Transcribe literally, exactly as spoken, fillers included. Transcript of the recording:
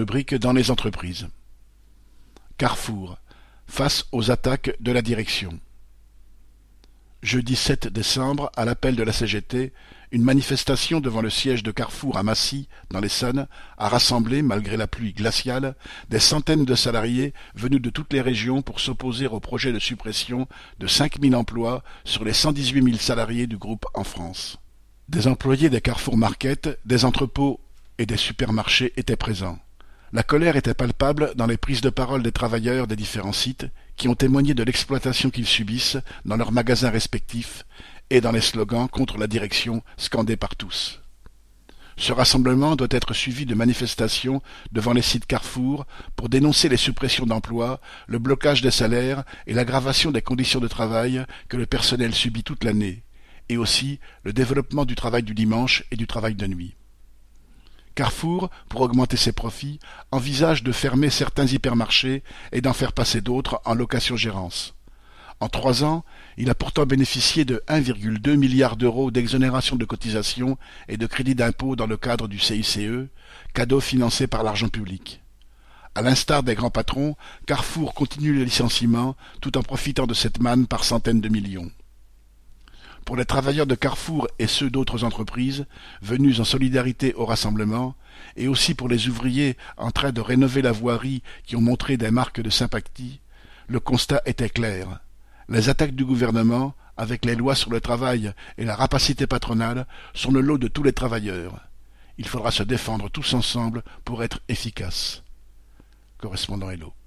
rubrique dans les entreprises. Carrefour, face aux attaques de la direction. Jeudi sept décembre, à l'appel de la C G T, une manifestation devant le siège de Carrefour à Massy, dans l'Essonne, a rassemblé, malgré la pluie glaciale, des centaines de salariés venus de toutes les régions pour s'opposer au projet de suppression de cinq mille emplois sur les cent dix-huit mille salariés du groupe en France. Des employés des Carrefour Market, des entrepôts et des supermarchés étaient présents. La colère était palpable dans les prises de parole des travailleurs des différents sites qui ont témoigné de l'exploitation qu'ils subissent dans leurs magasins respectifs et dans les slogans contre la direction scandés par tous. Ce rassemblement doit être suivi de manifestations devant les sites Carrefour pour dénoncer les suppressions d'emplois, le blocage des salaires et l'aggravation des conditions de travail que le personnel subit toute l'année, et aussi le développement du travail du dimanche et du travail de nuit. Carrefour, pour augmenter ses profits, envisage de fermer certains hypermarchés et d'en faire passer d'autres en location-gérance. En trois ans, il a pourtant bénéficié de un virgule deux milliard d'euros d'exonération de cotisations et de crédits d'impôt dans le cadre du C I C E, cadeau financé par l'argent public. À l'instar des grands patrons, Carrefour continue les licenciements tout en profitant de cette manne par centaines de millions. Pour les travailleurs de Carrefour et ceux d'autres entreprises, venus en solidarité au rassemblement, et aussi pour les ouvriers en train de rénover la voirie qui ont montré des marques de sympathie, le constat était clair. Les attaques du gouvernement, avec les lois sur le travail et la rapacité patronale, sont le lot de tous les travailleurs. Il faudra se défendre tous ensemble pour être efficaces. Correspondant Hello.